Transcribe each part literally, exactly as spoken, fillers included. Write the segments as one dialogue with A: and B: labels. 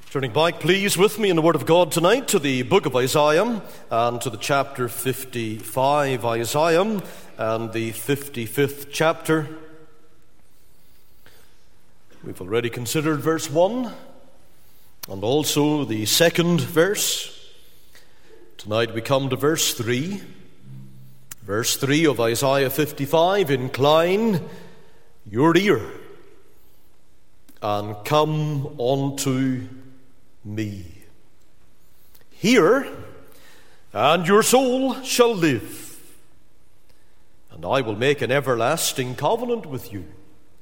A: Turning back, please, with me in the Word of God tonight to the book of Isaiah and to the chapter fifty-five, Isaiah and the fifty-fifth chapter. We've already considered verse one and also the second verse. Tonight we come to verse three. Verse three of Isaiah fifty-five, incline your ear and come unto me. Hear, and your soul shall live, and I will make an everlasting covenant with you,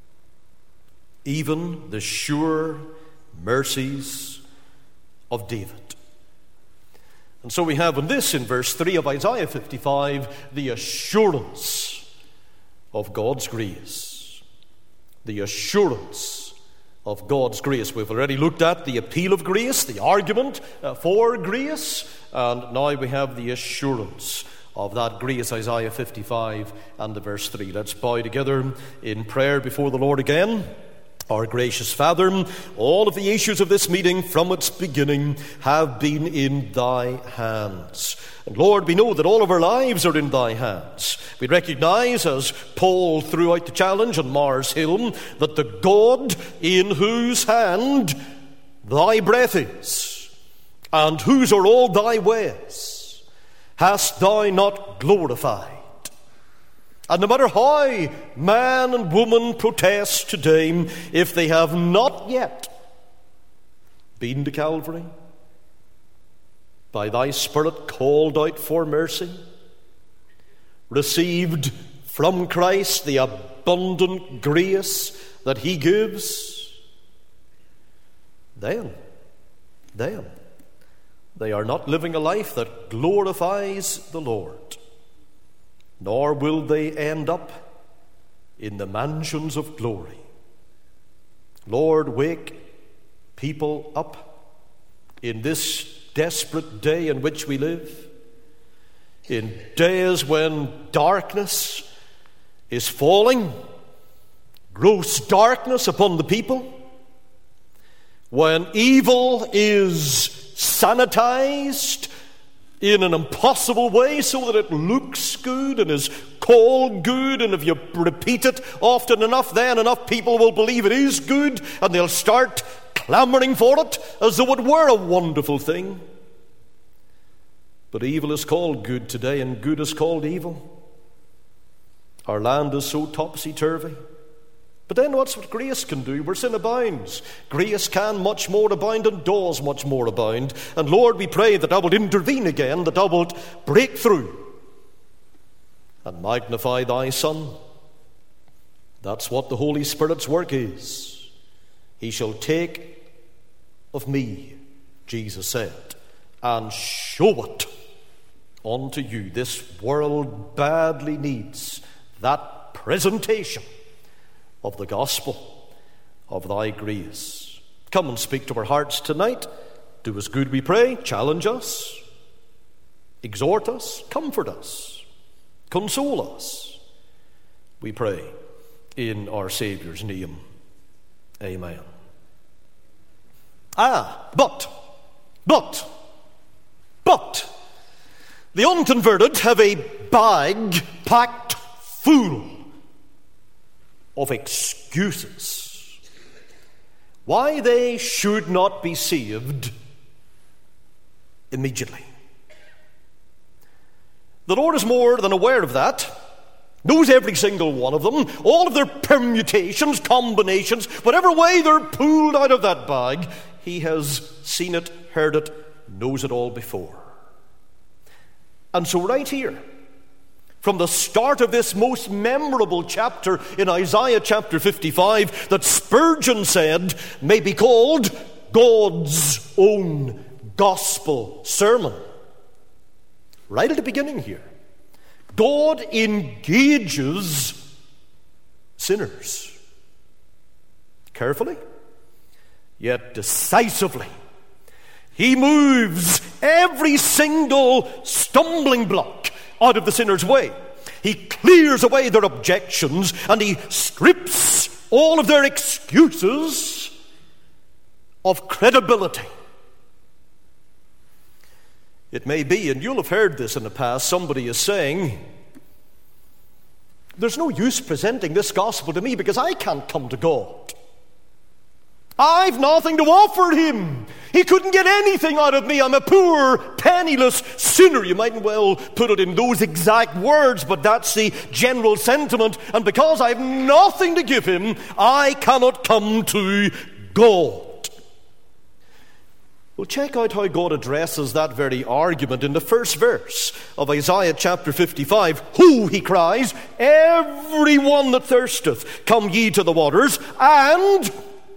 A: even the sure mercies of David. And so we have in this, in verse three of Isaiah fifty-five, the assurance of God's grace. The assurance of God's grace. We've already looked at the appeal of grace, the argument uh, for grace, and now we have the assurance of that grace, Isaiah fifty-five and the verse three. Let's bow together in prayer before the Lord again. Our gracious Father, all of the issues of this meeting from its beginning have been in thy hands. And Lord, we know that all of our lives are in thy hands. We recognize, as Paul threw out the challenge on Mars Hill, that the God in whose hand thy breath is, and whose are all thy ways, hast thou not glorified. And no matter how man and woman protest today, if they have not yet been to Calvary, by thy Spirit called out for mercy, received from Christ the abundant grace that he gives, then, then they are not living a life that glorifies the Lord. Nor will they end up in the mansions of glory. Lord, wake people up in this desperate day in which we live, in days when darkness is falling, gross darkness upon the people, when evil is sanitized in an impossible way so that it looks good and is called good, and if you repeat it often enough, then enough people will believe it is good, and they'll start clamoring for it as though it were a wonderful thing. But evil is called good today, and good is called evil. Our land is so topsy-turvy. But then what's what grace can do? Where sin abounds, grace can much more abound and does much more abound. And Lord, we pray that thou wilt intervene again, that thou wilt break through and magnify thy Son. That's what the Holy Spirit's work is. He shall take of me, Jesus said, and show it unto you. This world badly needs that presentation of the gospel of thy grace. Come and speak to our hearts tonight. Do us good, we pray. Challenge us, exhort us, comfort us, console us, we pray in our Saviour's name. Amen. Ah, but, but, but, the unconverted have a bag packed full of excuses why they should not be saved immediately. The Lord is more than aware of that, knows every single one of them, all of their permutations, combinations, whatever way they're pulled out of that bag. He has seen it, heard it, knows it all before. And so right here, from the start of this most memorable chapter in Isaiah chapter fifty-five, that Spurgeon said may be called God's own gospel sermon. Right at the beginning here, God engages sinners carefully, yet decisively. He moves every single stumbling block out of the sinner's way. He clears away their objections, and he strips all of their excuses of credibility. It may be, and you'll have heard this in the past, somebody is saying, there's no use presenting this gospel to me because I can't come to God. I've nothing to offer him. He couldn't get anything out of me. I'm a poor, penniless sinner. You mightn't well put it in those exact words, but that's the general sentiment. And because I've nothing to give him, I cannot come to God. Well, check out how God addresses that very argument in the first verse of Isaiah chapter fifty-five. Who, he cries, everyone that thirsteth, come ye to the waters, and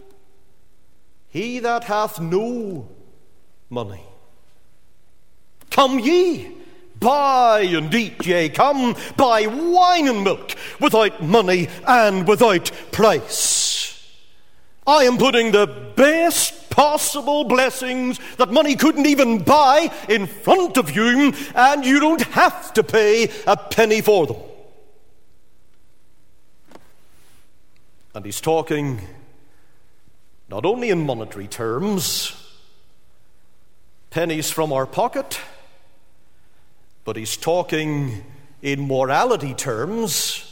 A: he that hath no money, come ye, buy and eat, yea, come, buy wine and milk, without money and without price. I am putting the best possible blessings that money couldn't even buy in front of you, and you don't have to pay a penny for them. And he's talking not only in monetary terms, pennies from our pocket, but he's talking in morality terms.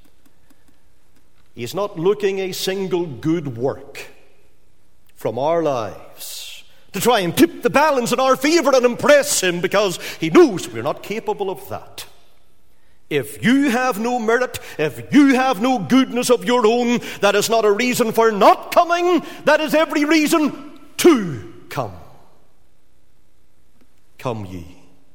A: He's not looking a single good work from our lives to try and tip the balance in our favor and impress him, because he knows we're not capable of that. If you have no merit, if you have no goodness of your own, that is not a reason for not coming. That is every reason to come. Come ye,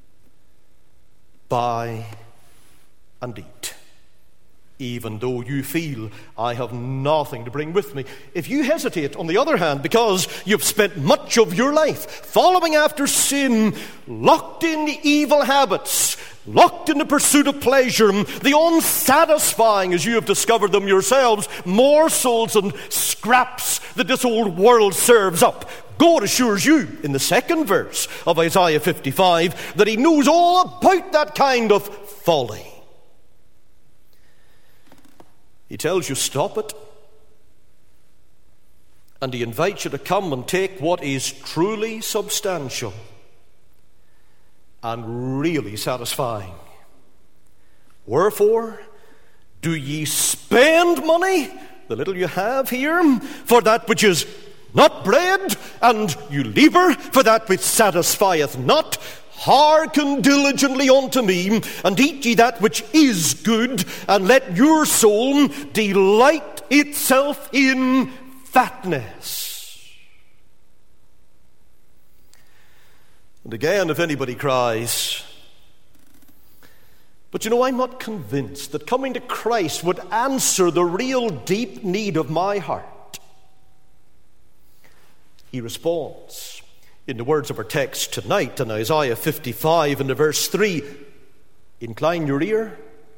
A: buy and eat, even though you feel I have nothing to bring with me. If you hesitate, on the other hand, because you've spent much of your life following after sin, locked in evil habits, locked in the pursuit of pleasure, the unsatisfying, as you have discovered them yourselves, morsels and scraps that this old world serves up, God assures you in the second verse of Isaiah fifty-five that he knows all about that kind of folly. He tells you, stop it. And he invites you to come and take what is truly substantial and really satisfying. Wherefore do ye spend money, the little you have here, for that which is not bread, and you labour for that which satisfieth not? Hearken diligently unto me, and eat ye that which is good, and let your soul delight itself in fatness. And again, if anybody cries, but you know, I'm not convinced that coming to Christ would answer the real deep need of my heart, he responds in the words of our text tonight in Isaiah fifty-five and the verse three, incline your ear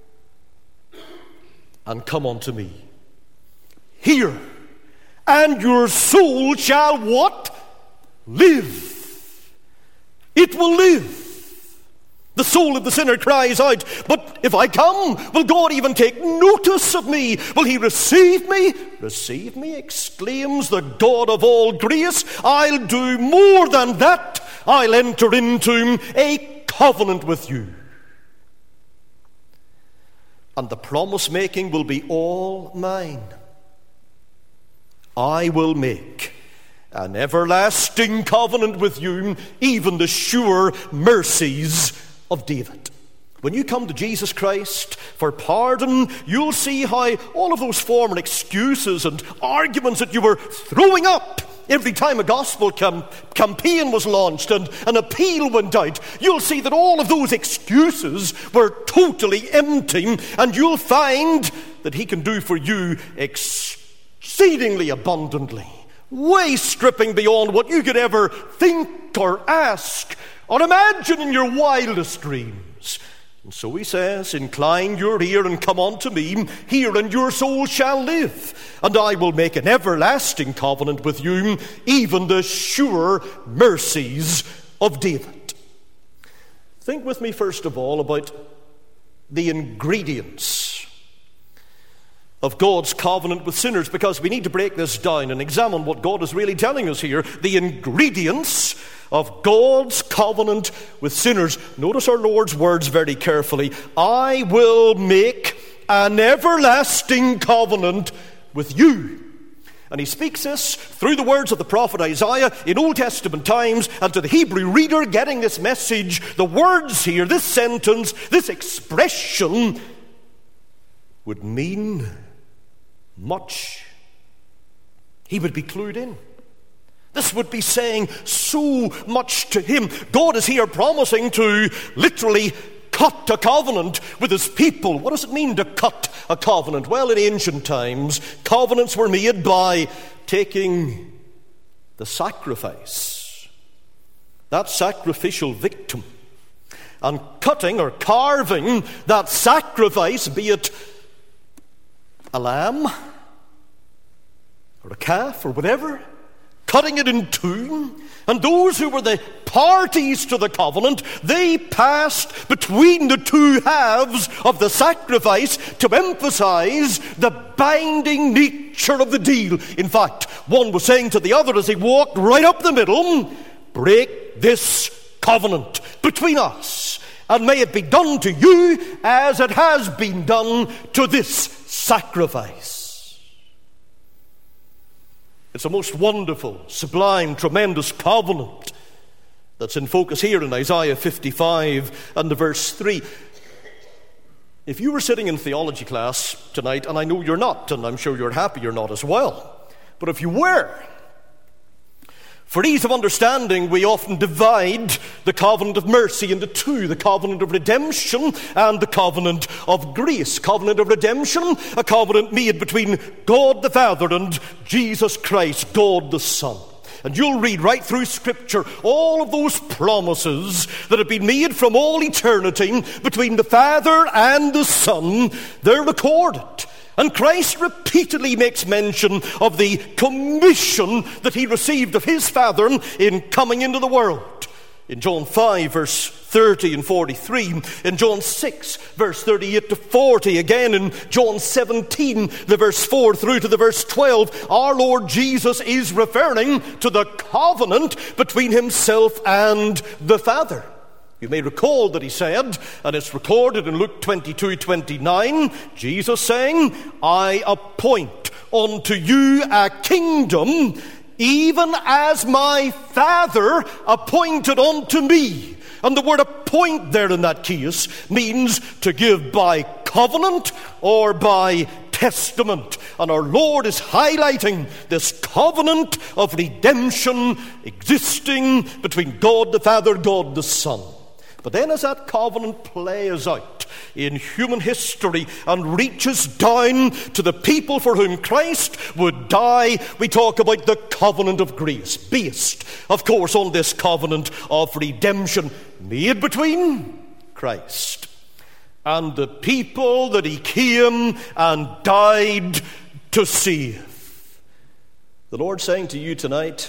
A: and come unto me. Hear, and your soul shall what? Live. It will live. The soul of the sinner cries out, but if I come, will God even take notice of me? Will he receive me? Receive me, exclaims the God of all grace. I'll do more than that. I'll enter into a covenant with you. And the promise making will be all mine. I will make an everlasting covenant with you, even the sure mercies of David. When you come to Jesus Christ for pardon, you'll see how all of those former excuses and arguments that you were throwing up every time a gospel cam- campaign was launched and an appeal went out, you'll see that all of those excuses were totally empty, and you'll find that he can do for you exceedingly abundantly, way stripping beyond what you could ever think or ask or imagine in your wildest dreams. And so he says, incline your ear and come unto me. Hear, and your soul shall live. And I will make an everlasting covenant with you, even the sure mercies of David. Think with me first of all about the ingredients of God's covenant with sinners, because we need to break this down and examine what God is really telling us here, the ingredients of God's covenant with sinners. Notice our Lord's words very carefully. I will make an everlasting covenant with you. And he speaks this through the words of the prophet Isaiah in Old Testament times, and to the Hebrew reader getting this message, the words here, this sentence, this expression would mean much. He would be clued in. This would be saying so much to him. God is here promising to literally cut a covenant with his people. What does it mean to cut a covenant? Well, in ancient times, covenants were made by taking the sacrifice, that sacrificial victim, and cutting or carving that sacrifice, be it a lamb or a calf or whatever, cutting it in two. And those who were the parties to the covenant, they passed between the two halves of the sacrifice to emphasize the binding nature of the deal. In fact, one was saying to the other as he walked right up the middle, break this covenant between us, and may it be done to you as it has been done to this sacrifice. It's a most wonderful, sublime, tremendous covenant that's in focus here in Isaiah fifty-five and the verse three. If you were sitting in theology class tonight, and I know you're not, and I'm sure you're happy you're not as well, but if you were, for ease of understanding, we often divide the covenant of mercy into two, the covenant of redemption and the covenant of grace. Covenant of redemption, a covenant made between God the Father and Jesus Christ, God the Son. And you'll read right through Scripture all of those promises that have been made from all eternity between the Father and the Son. They're recorded. And Christ repeatedly makes mention of the commission that he received of his Father in coming into the world. In John five, verse thirty and forty-three, in John six, verse thirty-eight to forty, again in John seventeen, the verse four through to the verse twelve, our Lord Jesus is referring to the covenant between himself and the Father. You may recall that he said, and it's recorded in Luke twenty-two twenty-nine, Jesus saying, I appoint unto you a kingdom, even as my Father appointed unto me. And the word appoint there in that case means to give by covenant or by testament. And our Lord is highlighting this covenant of redemption existing between God the Father, God the Son. But then as that covenant plays out in human history and reaches down to the people for whom Christ would die, we talk about the covenant of grace, based, of course, on this covenant of redemption made between Christ and the people that he came and died to save. The Lord saying to you tonight,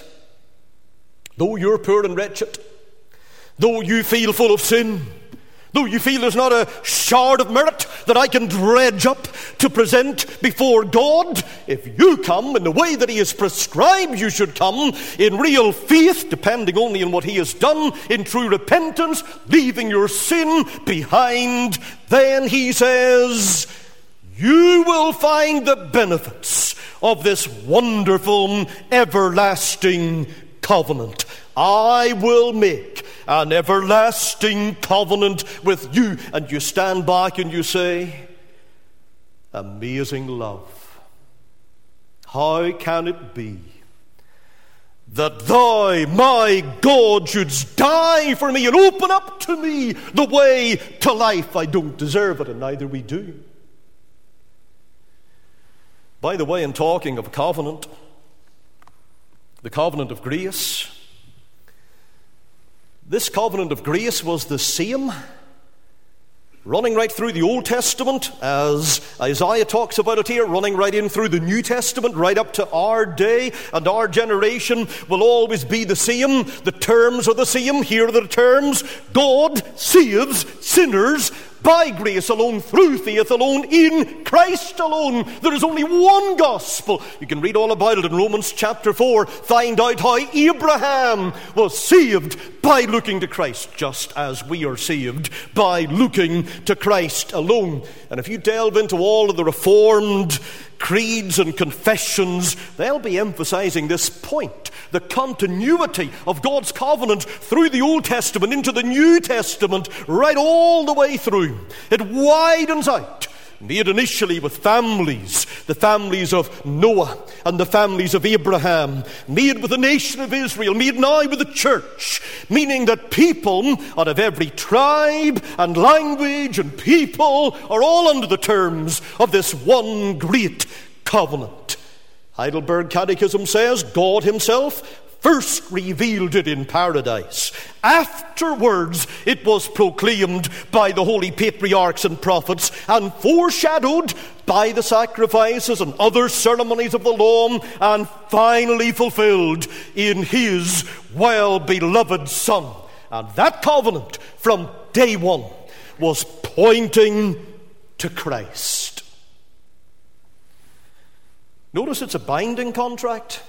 A: though you're poor and wretched, though you feel full of sin, though you feel there's not a shard of merit that I can dredge up to present before God, if you come in the way that he has prescribed you should come, in real faith, depending only on what he has done, in true repentance, leaving your sin behind, then he says, you will find the benefits of this wonderful, everlasting covenant. I will make an everlasting covenant with you. And you stand back and you say, amazing love. How can it be that thou, my God, shouldst die for me and open up to me the way to life? I don't deserve it, and neither we do. By the way, in talking of a covenant, the covenant of grace, this covenant of grace was the same, running right through the Old Testament, as Isaiah talks about it here, running right in through the New Testament, right up to our day, and our generation will always be the same. The terms are the same. Here are the terms. God saves sinners by grace alone, through faith alone, in Christ alone. There is only one gospel. You can read all about it in Romans chapter four. Find out how Abraham was saved by looking to Christ, just as we are saved by looking to Christ alone. And if you delve into all of the Reformed creeds and confessions, they'll be emphasizing this point: the continuity of God's covenant through the Old Testament into the New Testament, right all the way through. It widens out, made initially with families, the families of Noah and the families of Abraham, made with the nation of Israel, made now with the church, meaning that people out of every tribe and language and people are all under the terms of this one great covenant. Heidelberg Catechism says God himself first revealed it in paradise. Afterwards it was proclaimed by the holy patriarchs and prophets, and foreshadowed by the sacrifices and other ceremonies of the law, and finally fulfilled in his well-beloved Son. And that covenant from day one was pointing to Christ. Notice it's a binding contract.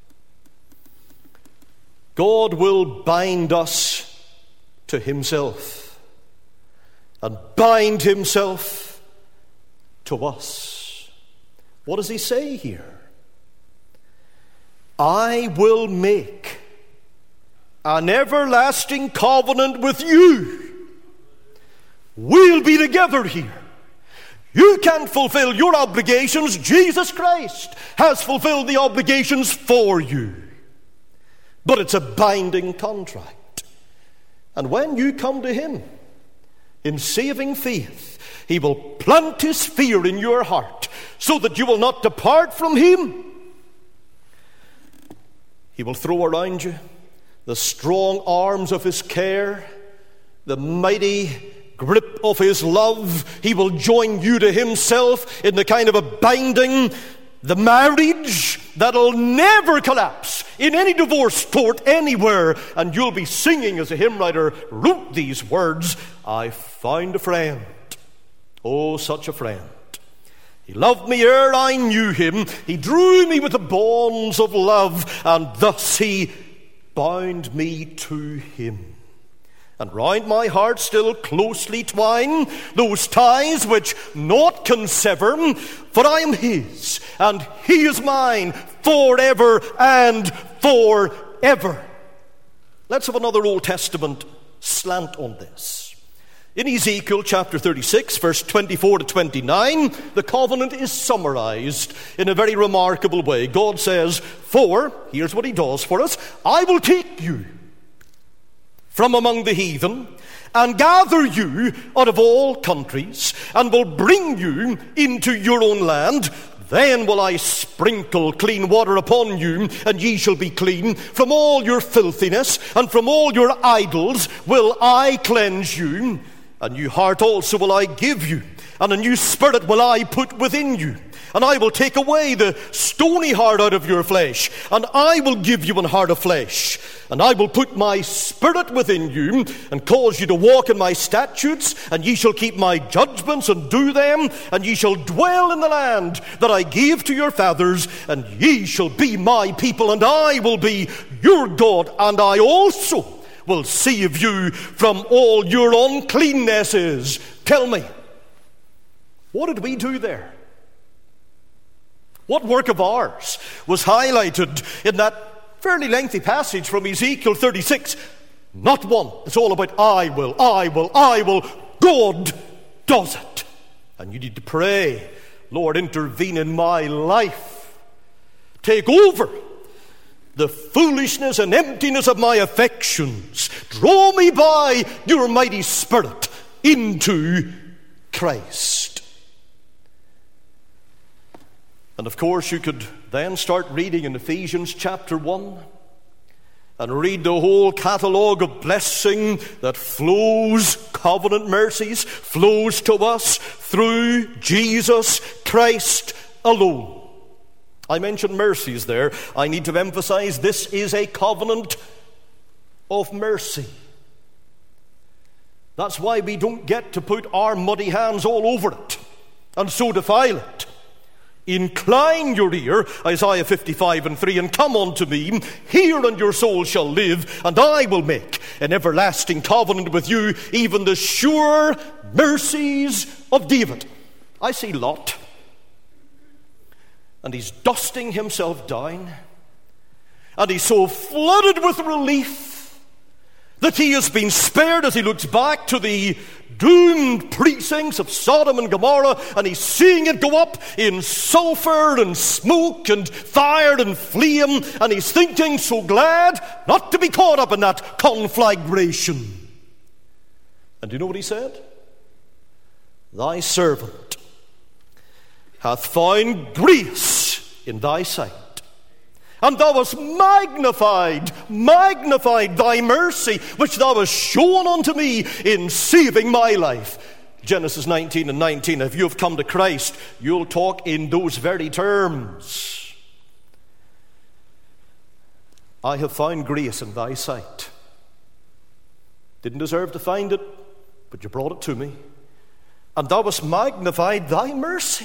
A: God will bind us to himself and bind himself to us. What does he say here? I will make an everlasting covenant with you. We'll be together here. You can't fulfill your obligations. Jesus Christ has fulfilled the obligations for you. But it's a binding contract. And when you come to him in saving faith, he will plant his fear in your heart so that you will not depart from him. He will throw around you the strong arms of his care, the mighty grip of his love. He will join you to himself in the kind of a binding, the marriage that'll never collapse in any divorce court anywhere. And you'll be singing, as a hymn writer wrote these words, I found a friend, oh such a friend. He loved me ere I knew him. He drew me with the bonds of love, and thus he bound me to him. And round my heart still closely twine those ties which naught can sever, for I am his, and he is mine, forever and forever. Let's have another Old Testament slant on this. In Ezekiel chapter thirty-six, verse twenty-four to twenty-nine, the covenant is summarized in a very remarkable way. God says, for, here's what he does for us, I will take you from among the heathen, and gather you out of all countries, and will bring you into your own land. Then will I sprinkle clean water upon you, and ye shall be clean. From all your filthiness, and from all your idols will I cleanse you. A new heart also will I give you, and a new spirit will I put within you. And I will take away the stony heart out of your flesh, and I will give you an heart of flesh. And I will put my spirit within you, and cause you to walk in my statutes, and ye shall keep my judgments and do them, and ye shall dwell in the land that I gave to your fathers, and ye shall be my people, and I will be your God, and I also will save you from all your uncleannesses. Tell me, what did we do there? What work of ours was highlighted in that fairly lengthy passage from Ezekiel thirty-six? Not one. It's all about I will, I will, I will. God does it. And you need to pray, Lord, intervene in my life. Take over the foolishness and emptiness of my affections. Draw me by your mighty Spirit into Christ. And of course you could then start reading in Ephesians chapter one and read the whole catalogue of blessing that flows, covenant mercies, flows to us through Jesus Christ alone. I mentioned mercies there. I need to emphasize this is a covenant of mercy. That's why we don't get to put our muddy hands all over it and so defile it. Incline your ear, Isaiah fifty-five and three, and come unto me. Hear, and your soul shall live, and I will make an everlasting covenant with you, even the sure mercies of David. I see Lot, and he's dusting himself down, and he's so flooded with relief that he has been spared as he looks back to the doomed precincts of Sodom and Gomorrah, and he's seeing it go up in sulfur and smoke and fire and flame, and he's thinking, so glad not to be caught up in that conflagration. And do you know what he said? Thy servant hath found grace in thy sight, and thou hast magnified, magnified thy mercy, which thou hast shown unto me in saving my life. Genesis nineteen and nineteen. If you have come to Christ, you'll talk in those very terms. I have found grace in thy sight. Didn't deserve to find it, but you brought it to me. And thou hast magnified thy mercy.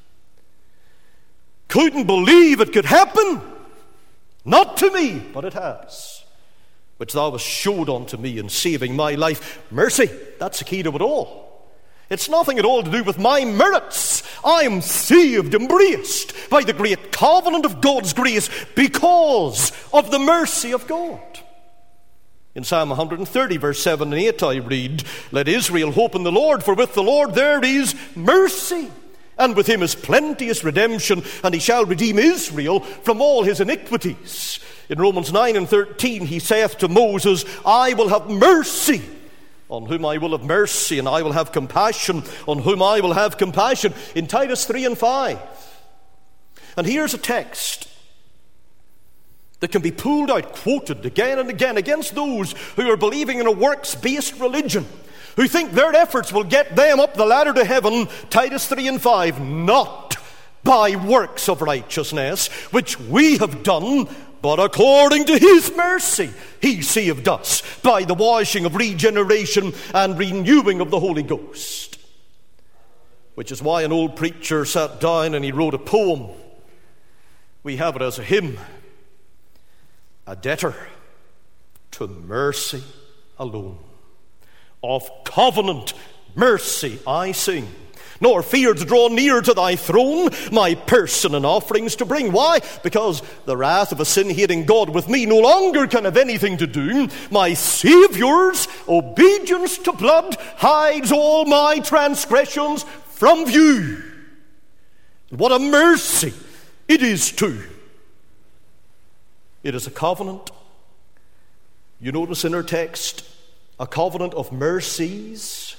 A: Couldn't believe it could happen. Not to me, but it has. Which thou hast showed unto me in saving my life. Mercy, that's the key to it all. It's nothing at all to do with my merits. I am saved, embraced by the great covenant of God's grace because of the mercy of God. In Psalm one thirty, verse seven and eight, I read, let Israel hope in the Lord, for with the Lord there is mercy, and with him is plenteous redemption, and he shall redeem Israel from all his iniquities. In Romans nine and thirteen, he saith to Moses, I will have mercy on whom I will have mercy, and I will have compassion on whom I will have compassion. In Titus three and five. And here's a text that can be pulled out, quoted again and again against those who are believing in a works-based religion, who think their efforts will get them up the ladder to heaven. Titus three and five, not by works of righteousness, which we have done, but according to his mercy, he saved us by the washing of regeneration and renewing of the Holy Ghost. Which is why an old preacher sat down and he wrote a poem. We have it as a hymn. A debtor to mercy alone. Of covenant mercy I sing, nor fear to draw near to thy throne, my person and offerings to bring. Why? Because the wrath of a sin-hating God with me no longer can have anything to do. My Saviour's obedience to blood hides all my transgressions from view. What a mercy it is too. It is a covenant. You notice in our text, a covenant of mercies.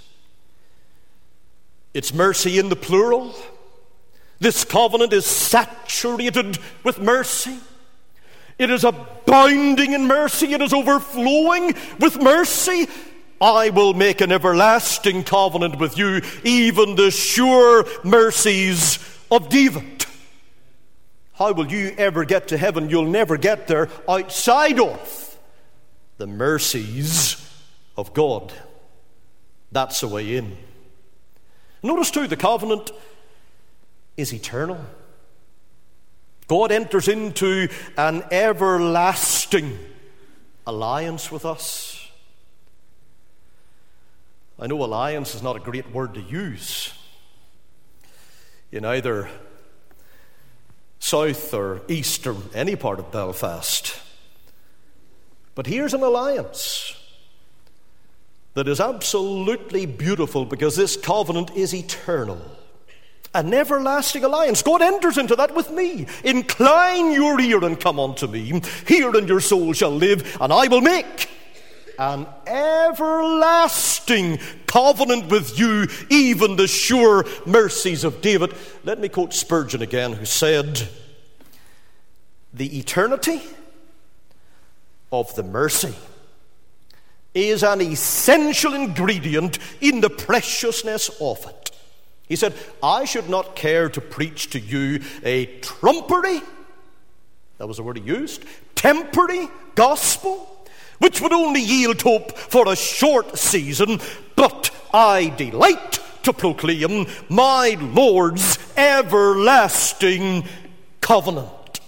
A: It's mercy in the plural. This covenant is saturated with mercy. It is abounding in mercy. It is overflowing with mercy. I will make an everlasting covenant with you, even the sure mercies of David. How will you ever get to heaven? You'll never get there outside of the mercies of God. That's the way in. Notice too, the covenant is eternal. God enters into an everlasting alliance with us. I know alliance is not a great word to use in either south or east or any part of Belfast. But here's an alliance that is absolutely beautiful because this covenant is eternal. An everlasting alliance. God enters into that with me. Incline your ear and come unto me. Hear, and your soul shall live, and I will make an everlasting covenant with you, even the sure mercies of David. Let me quote Spurgeon again, who said, the eternity of the mercy is an essential ingredient in the preciousness of it. He said, I should not care to preach to you a trumpery, that was the word he used, temporary gospel, which would only yield hope for a short season, but I delight to proclaim my Lord's everlasting covenant.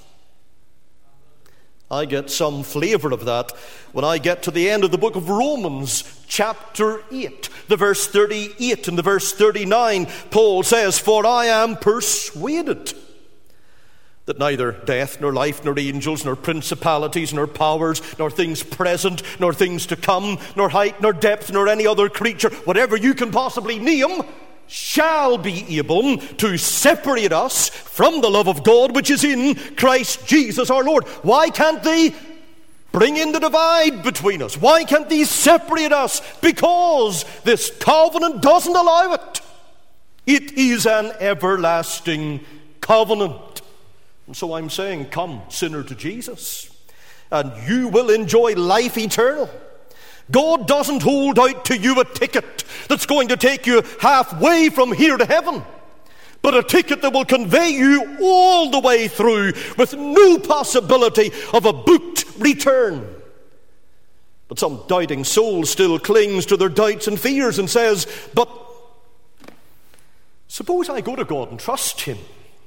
A: I get some flavor of that when I get to the end of the book of Romans, chapter eight, the verse thirty-eight and the verse thirty-nine. Paul says, "For I am persuaded that neither death, nor life, nor angels, nor principalities, nor powers, nor things present, nor things to come, nor height, nor depth, nor any other creature, whatever you can possibly name, shall be able to separate us from the love of God which is in Christ Jesus our Lord." Why can't they bring in the divide between us? Why can't they separate us? Because this covenant doesn't allow it. It is an everlasting covenant. And so I'm saying, come, sinner, to Jesus, and you will enjoy life eternal. God doesn't hold out to you a ticket that's going to take you halfway from here to heaven, but a ticket that will convey you all the way through with no possibility of a booked return. But some doubting soul still clings to their doubts and fears and says, "But suppose I go to God and trust Him,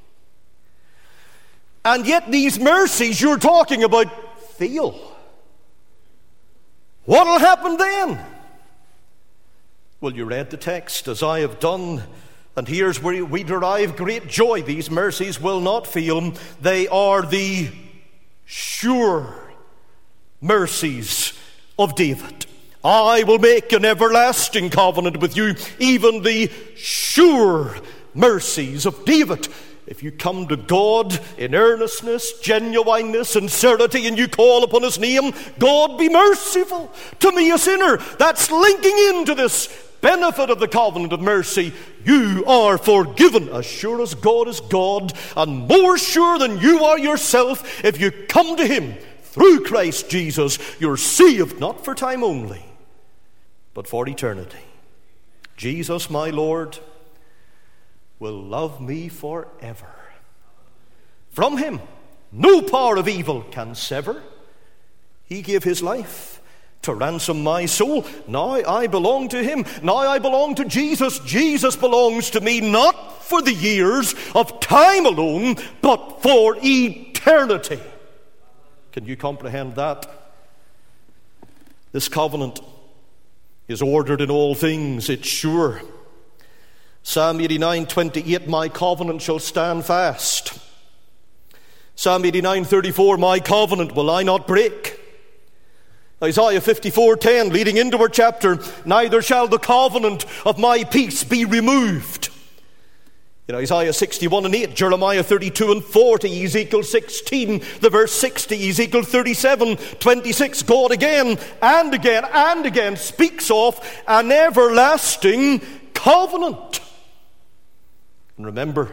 A: and yet these mercies you're talking about fail. What'll happen then?" Well, you read the text as I have done, and here's where we derive great joy. These mercies will not fail. They are the sure mercies of David. "I will make an everlasting covenant with you," even the sure mercies of David. If you come to God in earnestness, genuineness, sincerity, and you call upon His name, "God, be merciful to me, a sinner." That's linking into this benefit of the covenant of mercy. You are forgiven, as sure as God is God, and more sure than you are yourself. If you come to Him through Christ Jesus, you're saved, not for time only, but for eternity. Jesus, my Lord, will love me forever. From Him no power of evil can sever. He gave His life to ransom my soul. Now I belong to Him. Now I belong to Jesus. Jesus belongs to me, not for the years of time alone, but for eternity. Can you comprehend that? This covenant is ordered in all things. It's sure. Psalm eighty-nine twenty-eight, "My covenant shall stand fast." Psalm eighty-nine thirty-four, "My covenant will I not break." Isaiah fifty-four ten, leading into our chapter, "Neither shall the covenant of my peace be removed." In Isaiah sixty-one and eight, Jeremiah thirty-two and forty, Ezekiel sixteen, the verse sixty, Ezekiel thirty-seven twenty-six, God again and again and again speaks of an everlasting covenant. And remember,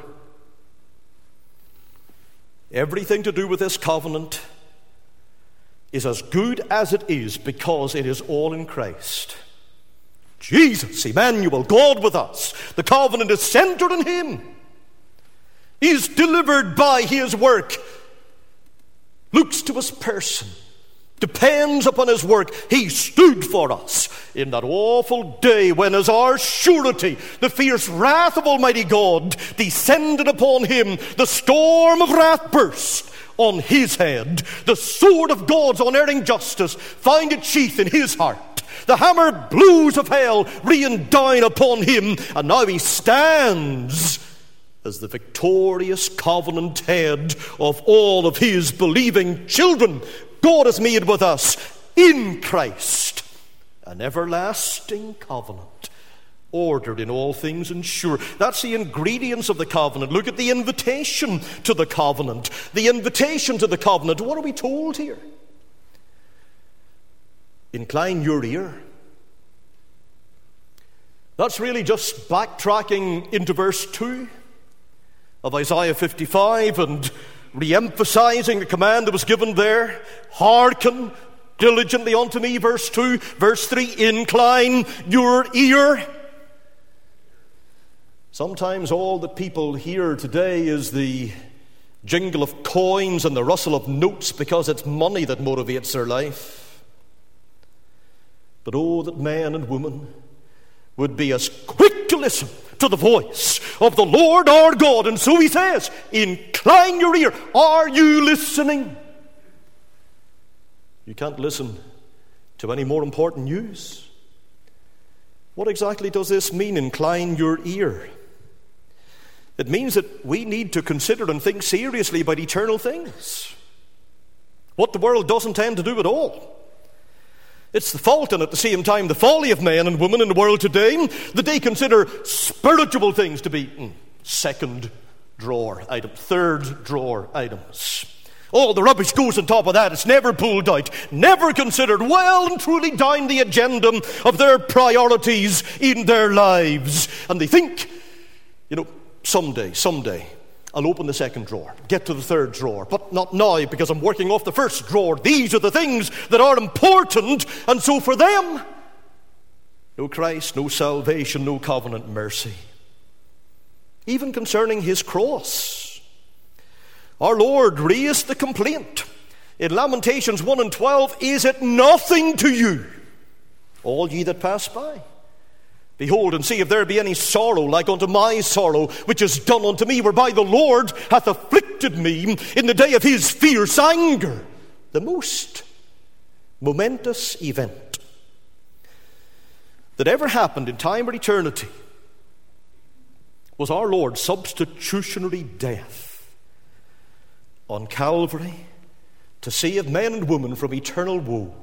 A: everything to do with this covenant is as good as it is because it is all in Christ. Jesus, Emmanuel, God with us. The covenant is centered in Him. He's delivered by His work, looks to His person, depends upon His work. He stood for us in that awful day when, as our surety, the fierce wrath of Almighty God descended upon Him. The storm of wrath burst on His head. The sword of God's unerring justice found its sheath in His heart. The hammer blows of hell rained down upon Him, and now He stands as the victorious covenant head of all of His believing children. God has made with us in Christ an everlasting covenant, ordered in all things and sure. That's the ingredients of the covenant. Look at the invitation to the covenant. The invitation to the covenant. What are we told here? Incline your ear. That's really just backtracking into verse two of Isaiah fifty-five and re-emphasizing the command that was given there. Hearken diligently unto me, verse two. Verse three, incline your ear. Sometimes all that people hear today is the jingle of coins and the rustle of notes because it's money that motivates their life. But oh, that man and woman would be as quick to listen to the voice of the Lord our God. And so he says, incline your ear. Are you listening? You can't listen to any more important news. What exactly does this mean, incline your ear? It means that we need to consider and think seriously about eternal things. What the world doesn't tend to do at all. It's the fault and at the same time the folly of men and women in the world today that they consider spiritual things to be mm, second drawer items, third drawer items. All the rubbish goes on top of that. It's never pulled out, never considered well and truly down the agenda of their priorities in their lives. And they think, you know, someday, someday, I'll open the second drawer, get to the third drawer, but not now because I'm working off the first drawer. These are the things that are important, and so for them, no Christ, no salvation, no covenant mercy. Even concerning his cross, our Lord raised the complaint. In Lamentations one and twelve, is it nothing to you, all ye that pass by? Behold, and see if there be any sorrow like unto my sorrow, which is done unto me, whereby the Lord hath afflicted me in the day of his fierce anger. The most momentous event that ever happened in time or eternity was our Lord's substitutionary death on Calvary to save men and women from eternal woe.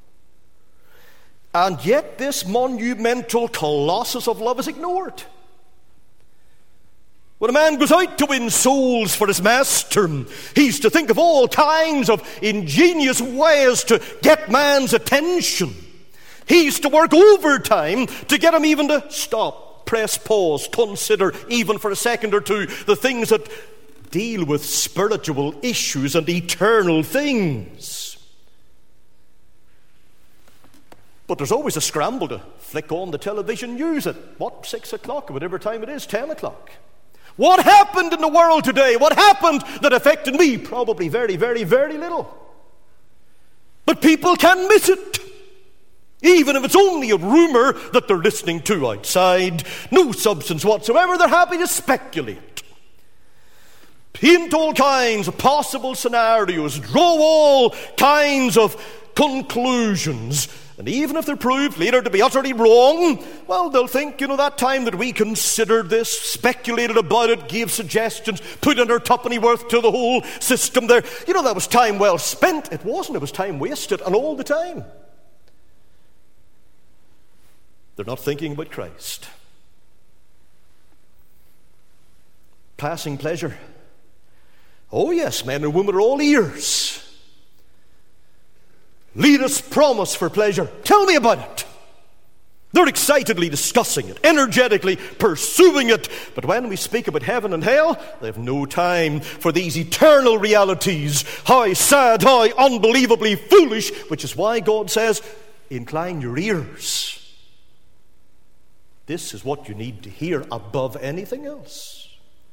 A: And yet this monumental colossus of love is ignored. When a man goes out to win souls for his master, he's to think of all kinds of ingenious ways to get man's attention. He's to work overtime to get him even to stop, press pause, consider even for a second or two the things that deal with spiritual issues and eternal things. But there's always a scramble to flick on the television news at, what, six o'clock, or whatever time it is, ten o'clock. What happened in the world today? What happened that affected me? Probably very, very, very little. But people can miss it. Even if it's only a rumor that they're listening to outside. No substance whatsoever. They're happy to speculate. Paint all kinds of possible scenarios. Draw all kinds of conclusions. And even if they're proved later to be utterly wrong, well, they'll think, you know, that time that we considered this, speculated about it, gave suggestions, put in our tuppenny worth to the whole system there, you know, that was time well spent. It wasn't. It was time wasted, and all the time. They're not thinking about Christ. Passing pleasure. Oh yes, men and women are all ears. Latest promise for pleasure. Tell me about it. They're excitedly discussing it, energetically pursuing it. But when we speak about heaven and hell, they have no time for these eternal realities. How sad, how unbelievably foolish, which is why God says, incline your ears. This is what you need to hear above anything else.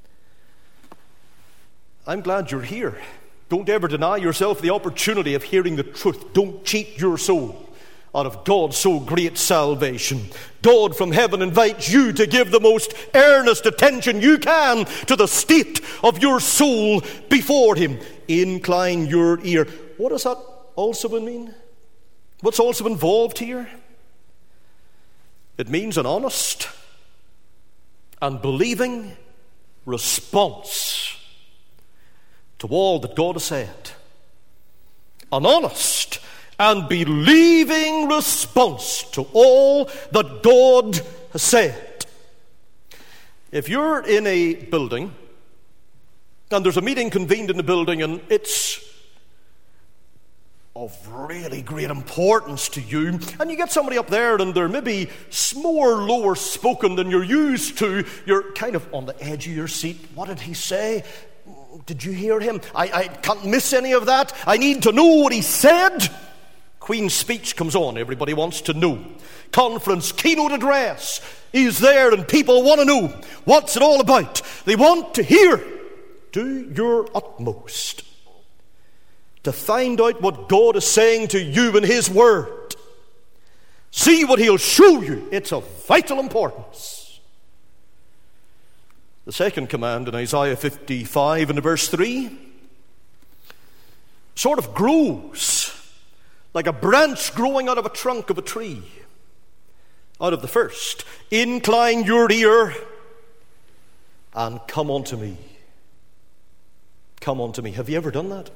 A: I'm glad you're here. Don't ever deny yourself the opportunity of hearing the truth. Don't cheat your soul out of God's so great salvation. God from heaven invites you to give the most earnest attention you can to the state of your soul before him. Incline your ear. What does that also mean? What's also involved here? It means an honest and believing response to all that God has said. An honest and believing response to all that God has said. If you're in a building and there's a meeting convened in the building and it's of really great importance to you, and you get somebody up there and they're maybe more lower spoken than you're used to, you're kind of on the edge of your seat. What did he say? Did you hear him? I, I can't miss any of that. I need to know what he said. Queen's speech comes on. Everybody wants to know. Conference, keynote address is there, and people want to know what's it all about. They want to hear. Do your utmost to find out what God is saying to you in his word. See what he'll show you. It's of vital importance. The second command in Isaiah fifty-five and verse three sort of grows like a branch growing out of a trunk of a tree. Out of the first, incline your ear and come unto me. Come unto me. Have you ever done that?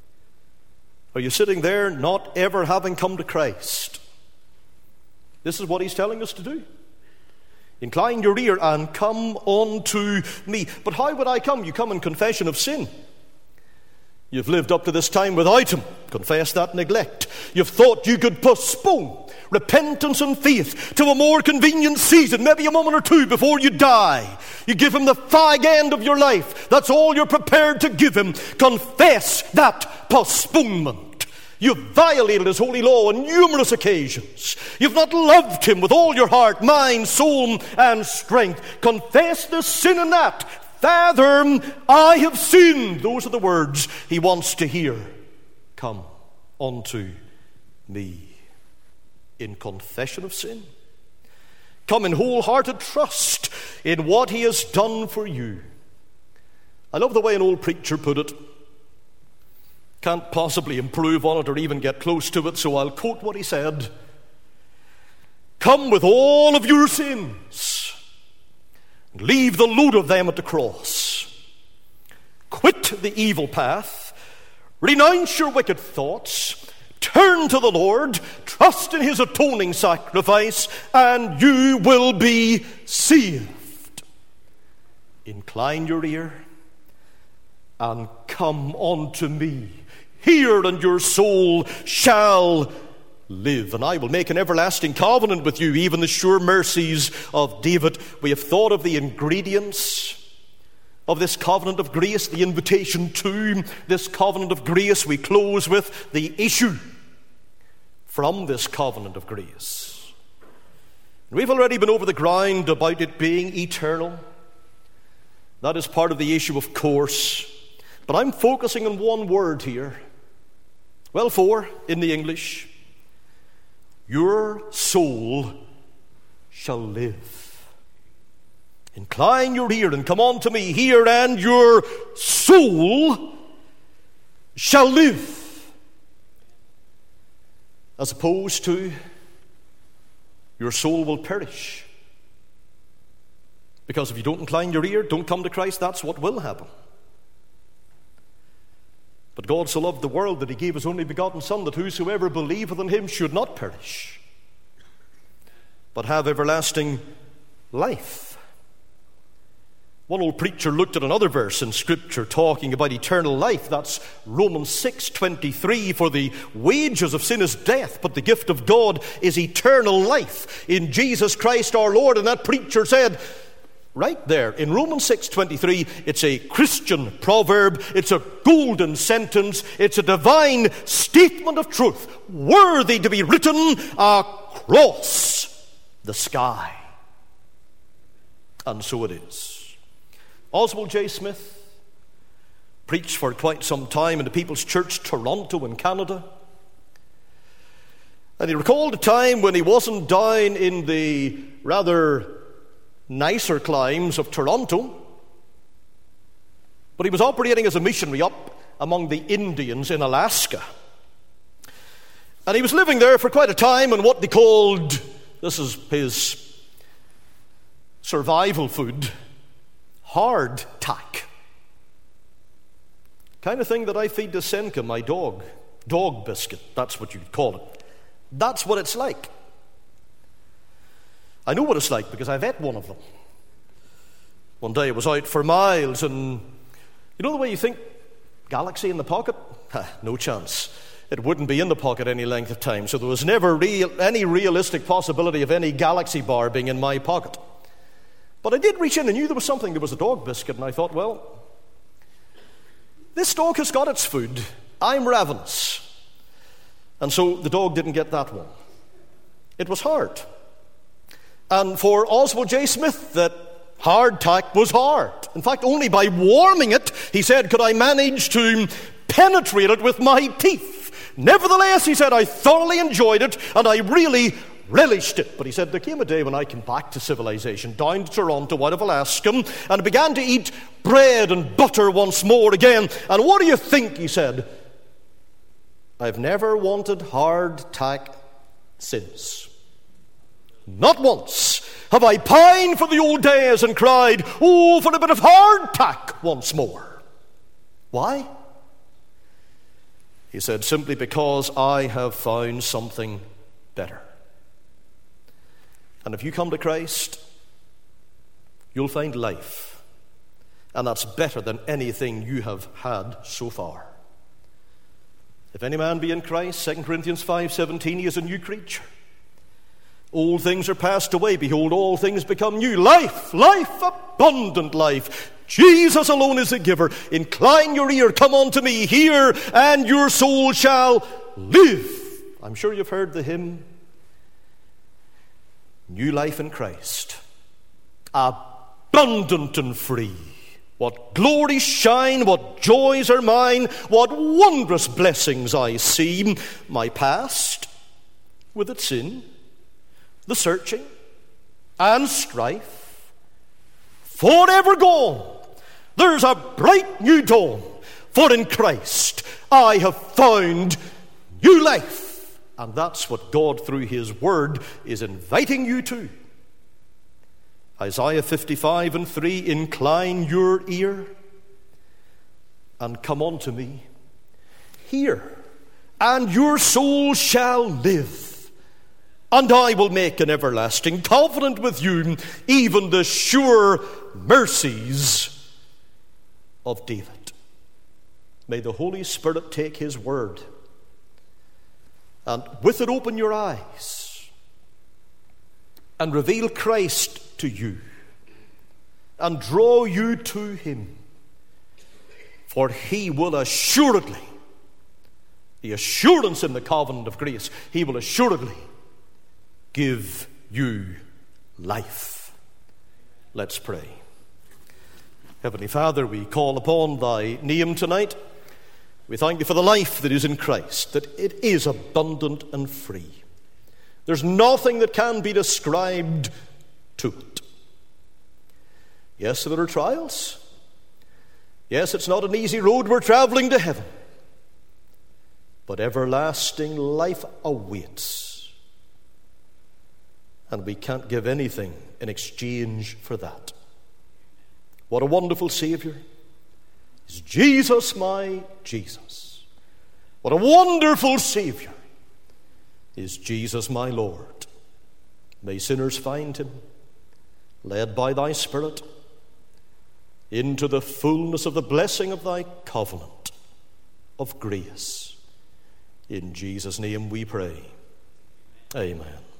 A: Are you sitting there not ever having come to Christ? This is what he's telling us to do. Incline your ear and come unto me. But how would I come? You come in confession of sin. You've lived up to this time without him. Confess that neglect. You've thought you could postpone repentance and faith to a more convenient season, maybe a moment or two before you die. You give him the fag end of your life. That's all you're prepared to give him. Confess that postponement. You've violated his holy law on numerous occasions. You've not loved him with all your heart, mind, soul, and strength. Confess the sin in that. Father, I have sinned. Those are the words he wants to hear. Come unto me. In confession of sin. Come in wholehearted trust in what he has done for you. I love the way an old preacher put it. Can't possibly improve on it or even get close to it, so I'll quote what he said. Come with all of your sins. Leave the load of them at the cross. Quit the evil path. Renounce your wicked thoughts. Turn to the Lord. Trust in his atoning sacrifice, and you will be saved. Incline your ear and come unto me. Hear, and your soul shall live, and I will make an everlasting covenant with you, even the sure mercies of David. We have thought of the ingredients of this covenant of grace, the invitation to this covenant of grace. We close with the issue from this covenant of grace. We've already been over the ground about it being eternal. That is part of the issue, of course. But I'm focusing on one word here. Well, four in the English. Your soul shall live. Incline your ear and come unto me. Hear, and your soul shall live. As opposed to your soul will perish. Because if you don't incline your ear, don't come to Christ, that's what will happen. But God so loved the world that he gave his only begotten Son, that whosoever believeth in him should not perish, but have everlasting life. One old preacher looked at another verse in Scripture talking about eternal life. That's Romans six twenty-three. For the wages of sin is death, but the gift of God is eternal life in Jesus Christ our Lord. And that preacher said, right there in Romans six twenty-three, it's a Christian proverb. It's a golden sentence. It's a divine statement of truth, worthy to be written across the sky. And so it is. Oswald J. Smith preached for quite some time in the People's Church, Toronto in Canada. And he recalled a time when he wasn't down in the rather nicer climes of Toronto, but he was operating as a missionary up among the Indians in Alaska. And he was living there for quite a time on what they called, this is his survival food, hard tack. Kind of thing that I feed to Senka, my dog. Dog biscuit, that's what you'd call it. That's what it's like. I know what it's like because I've ate one of them. One day I was out for miles, and you know the way you think, galaxy in the pocket? Ha, no chance. It wouldn't be in the pocket any length of time, so there was never real, any realistic possibility of any galaxy bar being in my pocket. But I did reach in and knew there was something. There was a dog biscuit, and I thought, well, this dog has got its food. I'm ravenous. And so the dog didn't get that one. It was hard. And for Oswald J. Smith, that hardtack was hard. In fact, only by warming it, he said, could I manage to penetrate it with my teeth. Nevertheless, he said, I thoroughly enjoyed it, and I really, relished it. But he said, there came a day when I came back to civilization, down to Toronto, out of Alaskan, and began to eat bread and butter once more again. And what do you think, he said, I've never wanted hardtack since. Not once have I pined for the old days and cried, oh, for a bit of hardtack once more. Why? He said, simply because I have found something better. And if you come to Christ, you'll find life. And that's better than anything you have had so far. If any man be in Christ, Second Corinthians five seventeen, he is a new creature. Old things are passed away. Behold, all things become new. Life, life, abundant life. Jesus alone is the giver. Incline your ear, come unto me, hear, and your soul shall live. I'm sure you've heard the hymn, New life in Christ, abundant and free. What glories shine, what joys are mine, what wondrous blessings I see. My past, with its sin, the searching and strife, forever gone. There's a bright new dawn, for in Christ I have found new life. And that's what God, through his word, is inviting you to. Isaiah fifty-five and three, incline your ear and come unto me. Hear, and your soul shall live. And I will make an everlasting covenant with you, even the sure mercies of David. May the Holy Spirit take his word and with it open your eyes and reveal Christ to you and draw you to him. For he will assuredly, the assurance in the covenant of grace, he will assuredly give you life. Let's pray. Heavenly Father, we call upon thy name tonight. We thank you for the life that is in Christ, that it is abundant and free. There's nothing that can be described to it. Yes, there are trials. Yes, it's not an easy road we're traveling to heaven. But everlasting life awaits. And we can't give anything in exchange for that. What a wonderful Savior is Jesus, my Jesus. What a wonderful Savior is Jesus, my Lord. May sinners find him, led by thy Spirit, into the fullness of the blessing of thy covenant of grace. In Jesus' name we pray. Amen.